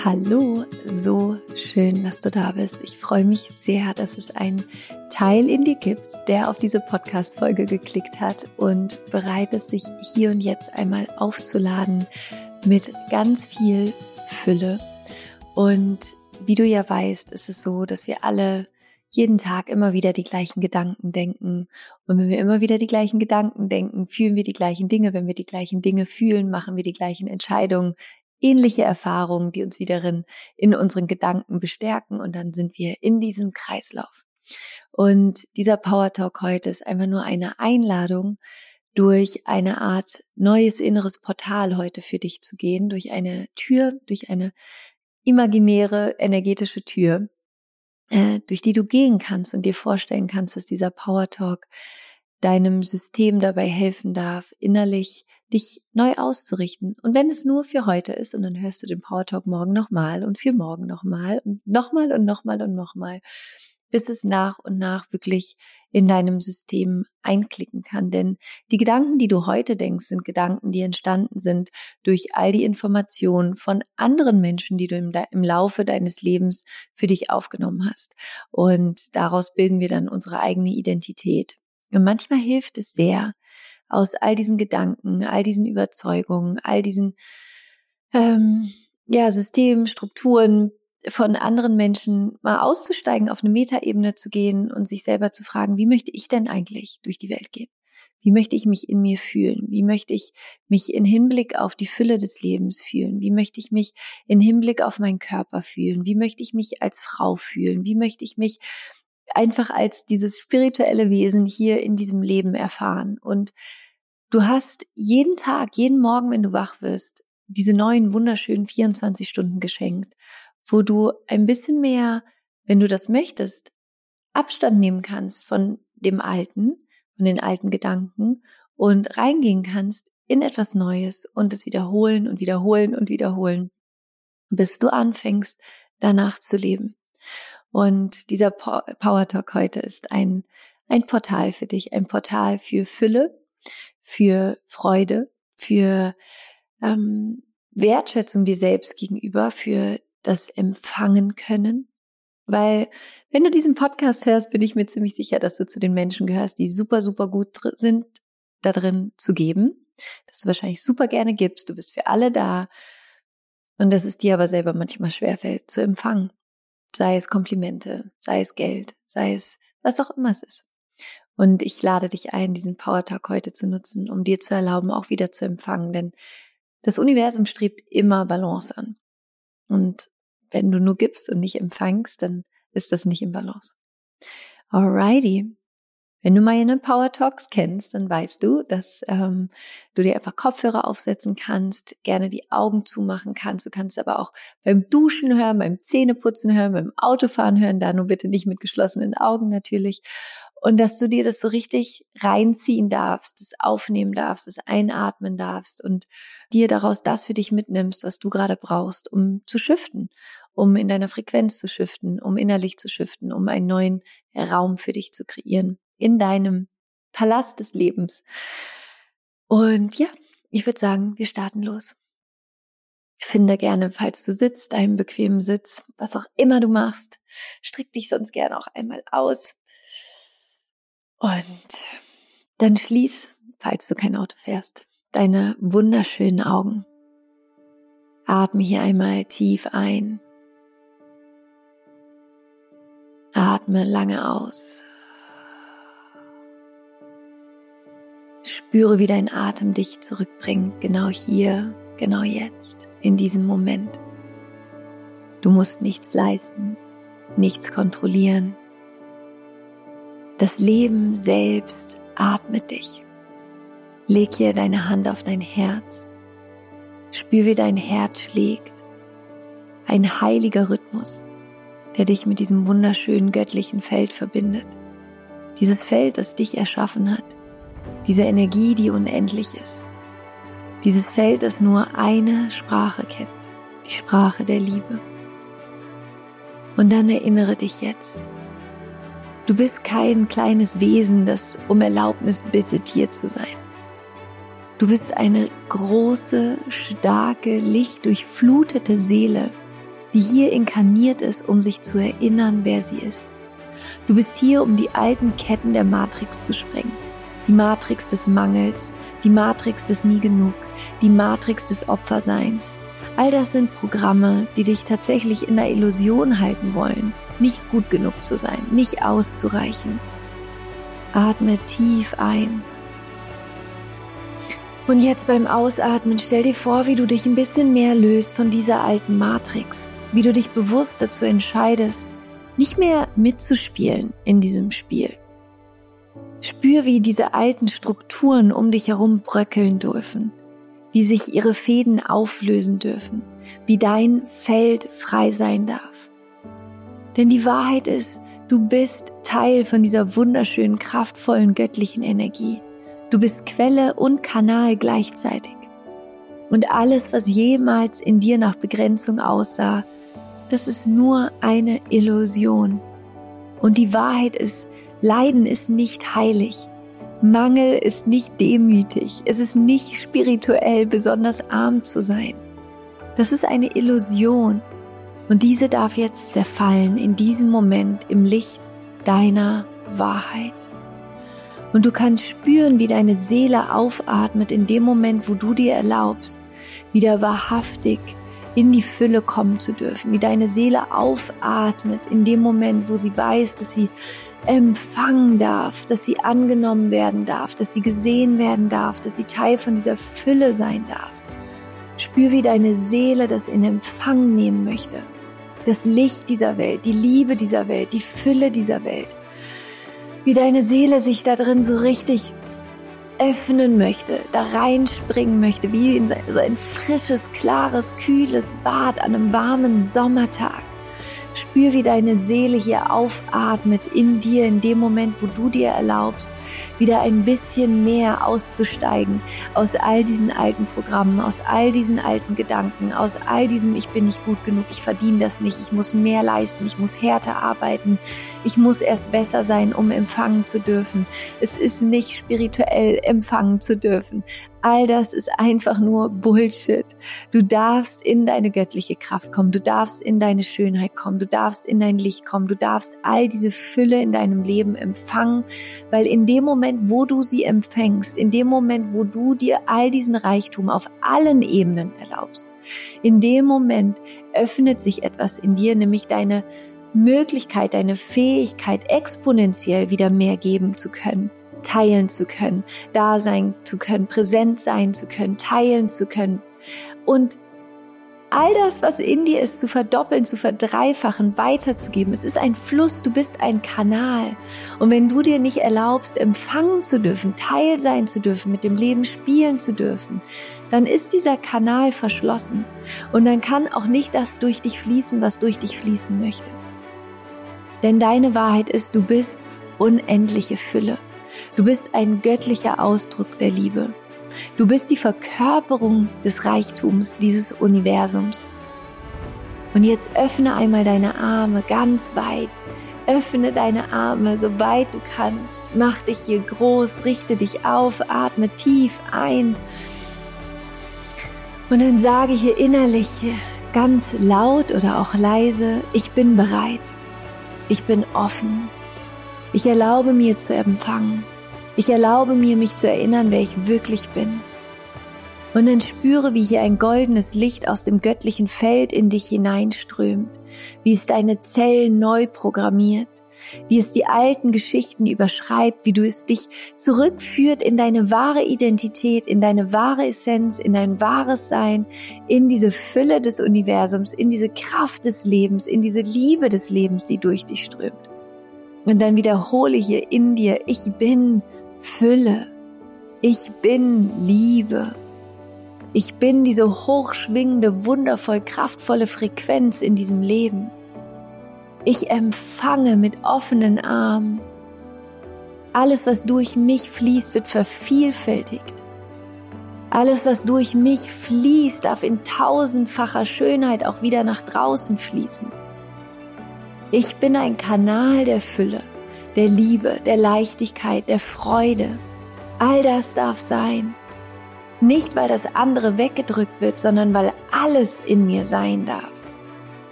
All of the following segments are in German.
Hallo, so schön, dass du da bist. Ich freue mich sehr, dass es einen Teil in dir gibt, der auf diese Podcast-Folge geklickt hat und bereit ist, sich hier und jetzt einmal aufzuladen mit ganz viel Fülle. Und wie du ja weißt, ist es so, dass wir alle jeden Tag immer wieder die gleichen Gedanken denken. Und wenn wir immer wieder die gleichen Gedanken denken, fühlen wir die gleichen Dinge. Wenn wir die gleichen Dinge fühlen, machen wir die gleichen Entscheidungen. Ähnliche Erfahrungen, die uns wiederum in unseren Gedanken bestärken, und dann sind wir in diesem Kreislauf. Und dieser Power Talk heute ist einfach nur eine Einladung, durch eine Art neues inneres Portal heute für dich zu gehen, durch eine Tür, durch eine imaginäre, energetische Tür, durch die du gehen kannst und dir vorstellen kannst, dass dieser Power Talk deinem System dabei helfen darf, innerlich dich neu auszurichten. Und wenn es nur für heute ist, und dann hörst du den Power Talk morgen nochmal und für morgen nochmal und nochmal und nochmal und nochmal, bis es nach und nach wirklich in deinem System einklicken kann. Denn die Gedanken, die du heute denkst, sind Gedanken, die entstanden sind durch all die Informationen von anderen Menschen, die du im Laufe deines Lebens für dich aufgenommen hast. Und daraus bilden wir dann unsere eigene Identität. Und manchmal hilft es sehr, aus all diesen Gedanken, all diesen Überzeugungen, all diesen Systemen, Strukturen von anderen Menschen mal auszusteigen, auf eine Metaebene zu gehen und sich selber zu fragen, wie möchte ich denn eigentlich durch die Welt gehen? Wie möchte ich mich in mir fühlen? Wie möchte ich mich in Hinblick auf die Fülle des Lebens fühlen? Wie möchte ich mich in Hinblick auf meinen Körper fühlen? Wie möchte ich mich als Frau fühlen? Wie möchte ich mich einfach als dieses spirituelle Wesen hier in diesem Leben erfahren? Und du hast jeden Tag, jeden Morgen, wenn du wach wirst, diese neuen, wunderschönen 24 Stunden geschenkt, wo du ein bisschen mehr, wenn du das möchtest, Abstand nehmen kannst von dem Alten, von den alten Gedanken und reingehen kannst in etwas Neues und es wiederholen und wiederholen und wiederholen, bis du anfängst, danach zu leben. Und dieser Power Talk heute ist ein Portal für dich, ein Portal für Fülle, für Freude, für Wertschätzung dir selbst gegenüber, für das Empfangen können. Weil wenn du diesen Podcast hörst, bin ich mir ziemlich sicher, dass du zu den Menschen gehörst, die super, super gut sind, da drin zu geben, dass du wahrscheinlich super gerne gibst, du bist für alle da und dass es dir aber selber manchmal schwerfällt zu empfangen. Sei es Komplimente, sei es Geld, sei es was auch immer es ist. Und ich lade dich ein, diesen Power Talk heute zu nutzen, um dir zu erlauben, auch wieder zu empfangen. Denn das Universum strebt immer Balance an. Und wenn du nur gibst und nicht empfängst, dann ist das nicht im Balance. Alrighty. Wenn du meine Power Talks kennst, dann weißt du, dass du dir einfach Kopfhörer aufsetzen kannst, gerne die Augen zumachen kannst. Du kannst aber auch beim Duschen hören, beim Zähneputzen hören, beim Autofahren hören, da nur bitte nicht mit geschlossenen Augen natürlich. Und dass du dir das so richtig reinziehen darfst, das aufnehmen darfst, das einatmen darfst und dir daraus das für dich mitnimmst, was du gerade brauchst, um zu shiften, um in deiner Frequenz zu shiften, um innerlich zu shiften, um einen neuen Raum für dich zu kreieren in deinem Palast des Lebens. Und ja, ich würde sagen, wir starten los. Finde gerne, falls du sitzt, einen bequemen Sitz, was auch immer du machst. Strick dich sonst gerne auch einmal aus. Und dann schließ, falls du kein Auto fährst, deine wunderschönen Augen. Atme hier einmal tief ein. Atme lange aus. Spüre, wie dein Atem dich zurückbringt, genau hier, genau jetzt, in diesem Moment. Du musst nichts leisten, nichts kontrollieren. Das Leben selbst atmet dich. Leg hier deine Hand auf dein Herz. Spür, wie dein Herz schlägt. Ein heiliger Rhythmus, der dich mit diesem wunderschönen göttlichen Feld verbindet. Dieses Feld, das dich erschaffen hat. Diese Energie, die unendlich ist. Dieses Feld, das nur eine Sprache kennt. Die Sprache der Liebe. Und dann erinnere dich jetzt. Du bist kein kleines Wesen, das um Erlaubnis bittet, hier zu sein. Du bist eine große, starke, lichtdurchflutete Seele, die hier inkarniert ist, um sich zu erinnern, wer sie ist. Du bist hier, um die alten Ketten der Matrix zu sprengen. Die Matrix des Mangels, die Matrix des Nie genug, die Matrix des Opferseins. All das sind Programme, die dich tatsächlich in der Illusion halten wollen, nicht gut genug zu sein, nicht auszureichen. Atme tief ein. Und jetzt beim Ausatmen stell dir vor, wie du dich ein bisschen mehr löst von dieser alten Matrix, wie du dich bewusst dazu entscheidest, nicht mehr mitzuspielen in diesem Spiel. Spür, wie diese alten Strukturen um dich herum bröckeln dürfen, wie sich ihre Fäden auflösen dürfen, wie dein Feld frei sein darf. Denn die Wahrheit ist, du bist Teil von dieser wunderschönen, kraftvollen, göttlichen Energie. Du bist Quelle und Kanal gleichzeitig. Und alles, was jemals in dir nach Begrenzung aussah, das ist nur eine Illusion. Und die Wahrheit ist, Leiden ist nicht heilig. Mangel ist nicht demütig. Es ist nicht spirituell besonders arm zu sein. Das ist eine Illusion. Und diese darf jetzt zerfallen in diesem Moment im Licht deiner Wahrheit. Und du kannst spüren, wie deine Seele aufatmet in dem Moment, wo du dir erlaubst, wieder wahrhaftig in die Fülle kommen zu dürfen. Wie deine Seele aufatmet in dem Moment, wo sie weiß, dass sie empfangen darf, dass sie angenommen werden darf, dass sie gesehen werden darf, dass sie Teil von dieser Fülle sein darf. Spür, wie deine Seele das in Empfang nehmen möchte. Das Licht dieser Welt, die Liebe dieser Welt, die Fülle dieser Welt. Wie deine Seele sich da drin so richtig öffnen möchte, da reinspringen möchte, wie in so ein frisches, klares, kühles Bad an einem warmen Sommertag. Spür, wie deine Seele hier aufatmet in dir, in dem Moment, wo du dir erlaubst, wieder ein bisschen mehr auszusteigen aus all diesen alten Programmen, aus all diesen alten Gedanken, aus all diesem ich bin nicht gut genug, ich verdiene das nicht, ich muss mehr leisten, ich muss härter arbeiten, ich muss erst besser sein, um empfangen zu dürfen. Es ist nicht spirituell, empfangen zu dürfen. All das ist einfach nur Bullshit. Du darfst in deine göttliche Kraft kommen, du darfst in deine Schönheit kommen, du darfst in dein Licht kommen, du darfst all diese Fülle in deinem Leben empfangen, weil in dem Moment, wo du sie empfängst, in dem Moment, wo du dir all diesen Reichtum auf allen Ebenen erlaubst, in dem Moment öffnet sich etwas in dir, nämlich deine Möglichkeit, deine Fähigkeit, exponentiell wieder mehr geben zu können. Teilen zu können, da sein zu können, präsent sein zu können, teilen zu können und all das, was in dir ist, zu verdoppeln, zu verdreifachen, weiterzugeben. Es ist ein Fluss, du bist ein Kanal und wenn du dir nicht erlaubst, empfangen zu dürfen, Teil sein zu dürfen, mit dem Leben spielen zu dürfen, dann ist dieser Kanal verschlossen und dann kann auch nicht das durch dich fließen, was durch dich fließen möchte. Denn deine Wahrheit ist, du bist unendliche Fülle. Du bist ein göttlicher Ausdruck der Liebe. Du bist die Verkörperung des Reichtums dieses Universums. Und jetzt öffne einmal deine Arme ganz weit. Öffne deine Arme, so weit du kannst. Mach dich hier groß, richte dich auf, atme tief ein. Und dann sage hier innerlich ganz laut oder auch leise, ich bin bereit. Ich bin offen. Ich erlaube mir zu empfangen. Ich erlaube mir, mich zu erinnern, wer ich wirklich bin. Und dann spüre, wie hier ein goldenes Licht aus dem göttlichen Feld in dich hineinströmt, wie es deine Zellen neu programmiert, wie es die alten Geschichten überschreibt, wie du es dich zurückführt in deine wahre Identität, in deine wahre Essenz, in dein wahres Sein, in diese Fülle des Universums, in diese Kraft des Lebens, in diese Liebe des Lebens, die durch dich strömt. Und dann wiederhole hier in dir, ich bin Fülle, ich bin Liebe, ich bin diese hochschwingende, wundervoll kraftvolle Frequenz in diesem Leben. Ich empfange mit offenen Armen. Alles, was durch mich fließt, wird vervielfältigt. Alles, was durch mich fließt, darf in tausendfacher Schönheit auch wieder nach draußen fließen. Ich bin ein Kanal der Fülle, der Liebe, der Leichtigkeit, der Freude. All das darf sein. Nicht, weil das andere weggedrückt wird, sondern weil alles in mir sein darf.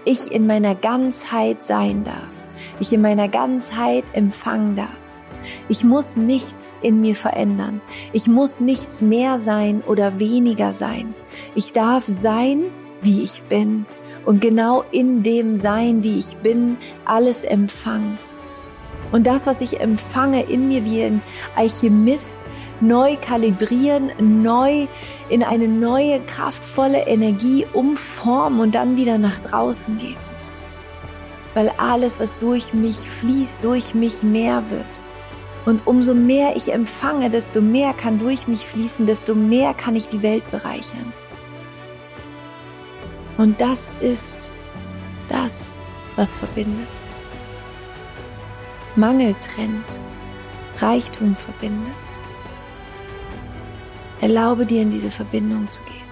ich in meiner Ganzheit sein darf, ich in meiner Ganzheit empfangen darf. Ich muss nichts in mir verändern. Ich muss nichts mehr sein oder weniger sein. Ich darf sein, wie ich bin und genau in dem Sein, wie ich bin, alles empfangen. Und das, was ich empfange, in mir wie ein Alchemist neu kalibrieren, neu in eine neue, kraftvolle Energie umformen und dann wieder nach draußen geben. Weil alles, was durch mich fließt, durch mich mehr wird. Und umso mehr ich empfange, desto mehr kann durch mich fließen, desto mehr kann ich die Welt bereichern. Und das ist das, was verbindet. Mangel trennt, Reichtum verbindet. Erlaube dir, in diese Verbindung zu gehen.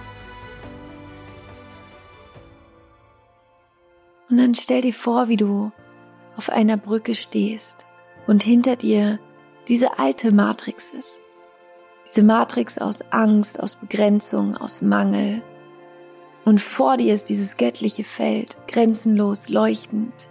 Und dann stell dir vor, wie du auf einer Brücke stehst und hinter dir diese alte Matrix ist. Diese Matrix aus Angst, aus Begrenzung, aus Mangel. Und vor dir ist dieses göttliche Feld, grenzenlos leuchtend,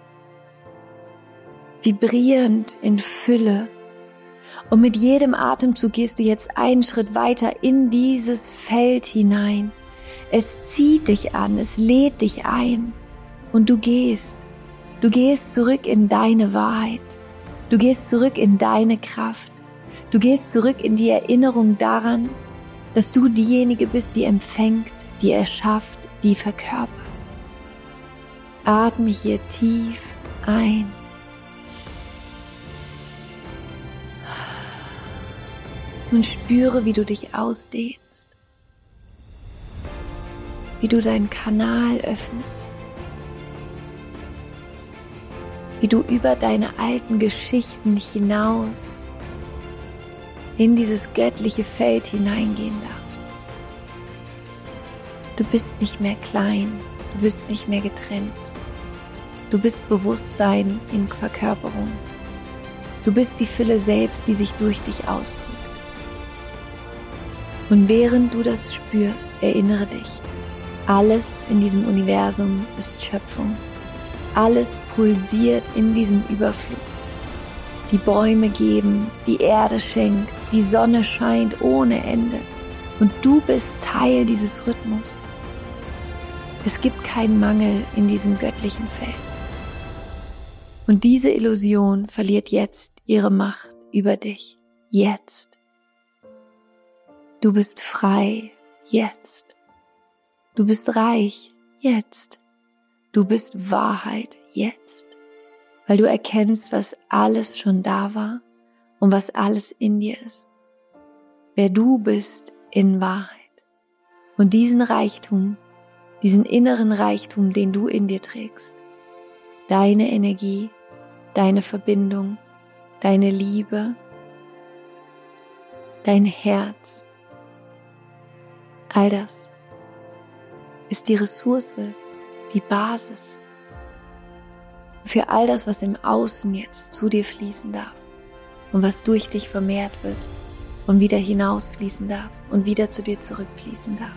vibrierend in Fülle. Und mit jedem Atemzug gehst du jetzt einen Schritt weiter in dieses Feld hinein. Es zieht dich an, es lädt dich ein. Und du gehst zurück in deine Wahrheit. Du gehst zurück in deine Kraft. Du gehst zurück in die Erinnerung daran, dass du diejenige bist, die empfängt, die erschafft, die verkörpert. Atme hier tief ein. Und spüre, wie du dich ausdehnst. Wie du deinen Kanal öffnest. Wie du über deine alten Geschichten hinaus in dieses göttliche Feld hineingehen darfst. Du bist nicht mehr klein, du bist nicht mehr getrennt. Du bist Bewusstsein in Verkörperung. Du bist die Fülle selbst, die sich durch dich ausdrückt. Und während du das spürst, erinnere dich, alles in diesem Universum ist Schöpfung. Alles pulsiert in diesem Überfluss. Die Bäume geben, die Erde schenkt, die Sonne scheint ohne Ende. Und du bist Teil dieses Rhythmus. Es gibt keinen Mangel in diesem göttlichen Feld. Und diese Illusion verliert jetzt ihre Macht über dich. Jetzt. Du bist frei. Jetzt. Du bist reich. Jetzt. Du bist Wahrheit jetzt, weil du erkennst, was alles schon da war und was alles in dir ist. Wer du bist in Wahrheit. Und diesen Reichtum, diesen inneren Reichtum, den du in dir trägst, deine Energie, deine Verbindung, deine Liebe, dein Herz, all das ist die Ressource, die Basis für all das, was im Außen jetzt zu dir fließen darf und was durch dich vermehrt wird und wieder hinausfließen darf und wieder zu dir zurückfließen darf.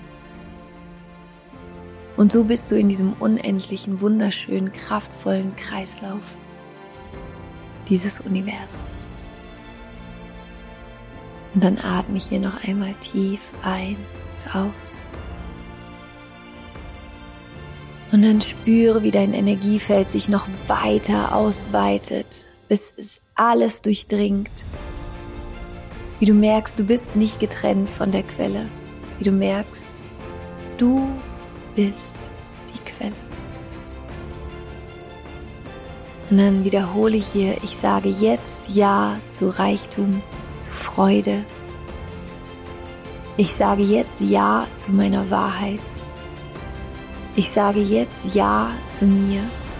Und so bist du in diesem unendlichen, wunderschönen, kraftvollen Kreislauf dieses Universums. Und dann atme ich hier noch einmal tief ein und aus. Und dann spüre, wie dein Energiefeld sich noch weiter ausweitet, bis es alles durchdringt. Wie du merkst, du bist nicht getrennt von der Quelle. Wie du merkst, du bist die Quelle. Und dann wiederhole ich hier, ich sage jetzt Ja zu Reichtum, zu Freude. Ich sage jetzt Ja zu meiner Wahrheit. Ich sage jetzt Ja zu mir.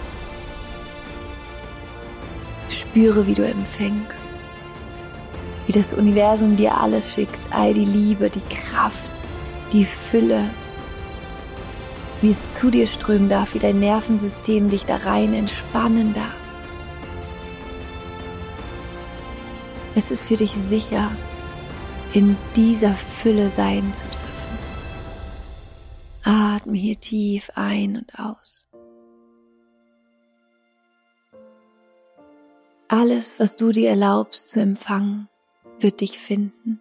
Spüre, wie du empfängst, wie das Universum dir alles schickt, all die Liebe, die Kraft, die Fülle, wie es zu dir strömen darf, wie dein Nervensystem dich da rein entspannen darf. Es ist für dich sicher, in dieser Fülle sein zu dürfen. Atme hier tief ein und aus. Alles, was du dir erlaubst zu empfangen, wird dich finden.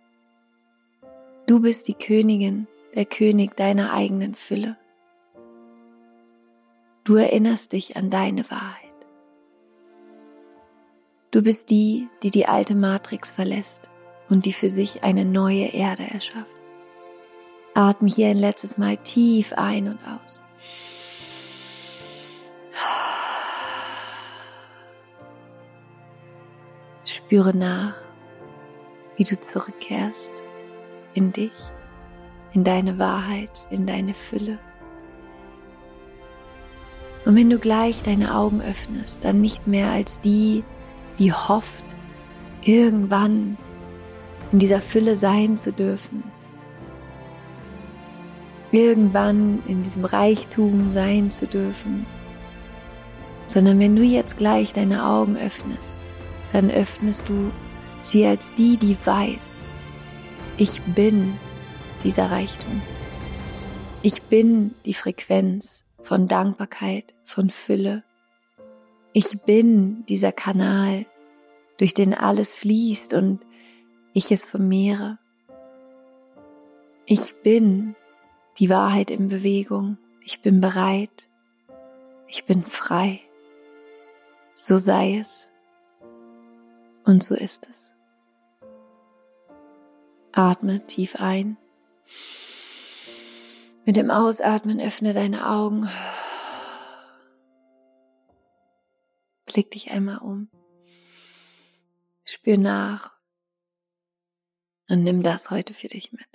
Du bist die Königin, der König deiner eigenen Fülle. Du erinnerst dich an deine Wahrheit. Du bist die, die die alte Matrix verlässt und die für sich eine neue Erde erschafft. Atme hier ein letztes Mal tief ein und aus. Spüre nach, wie du zurückkehrst in dich, in deine Wahrheit, in deine Fülle. Und wenn du gleich deine Augen öffnest, dann nicht mehr als die, die hofft, irgendwann in dieser Fülle sein zu dürfen, irgendwann in diesem Reichtum sein zu dürfen, sondern wenn du jetzt gleich deine Augen öffnest, dann öffnest du sie als die, die weiß, ich bin dieser Reichtum. Ich bin die Frequenz von Dankbarkeit, von Fülle. Ich bin dieser Kanal, durch den alles fließt und ich es vermehre. Ich bin die Wahrheit in Bewegung. Ich bin bereit. Ich bin frei. So sei es. Und so ist es. Atme tief ein. Mit dem Ausatmen öffne deine Augen. Blick dich einmal um. Spür nach. Und nimm das heute für dich mit.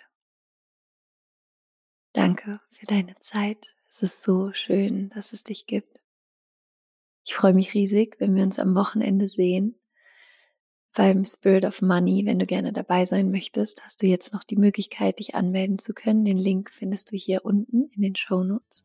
Danke für deine Zeit. Es ist so schön, dass es dich gibt. Ich freue mich riesig, wenn wir uns am Wochenende sehen. Beim Spirit of Money, wenn du gerne dabei sein möchtest, hast du jetzt noch die Möglichkeit, dich anmelden zu können. Den Link findest du hier unten in den Shownotes.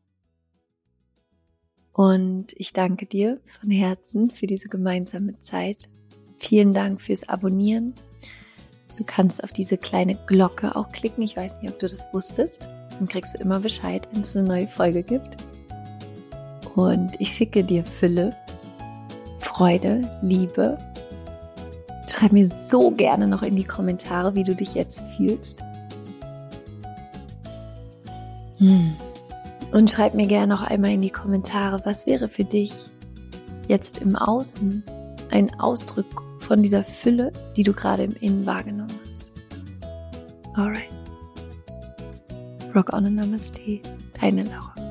Und ich danke dir von Herzen für diese gemeinsame Zeit. Vielen Dank fürs Abonnieren. Du kannst auf diese kleine Glocke auch klicken. Ich weiß nicht, ob du das wusstest. Dann kriegst du immer Bescheid, wenn es eine neue Folge gibt. Und ich schicke dir Fülle, Freude, Liebe. Schreib mir so gerne noch in die Kommentare, wie du dich jetzt fühlst. Und schreib mir gerne noch einmal in die Kommentare, was wäre für dich jetzt im Außen ein Ausdruck von dieser Fülle, die du gerade im Innen wahrgenommen hast. Alright. Rock on and Namaste, deine Laura.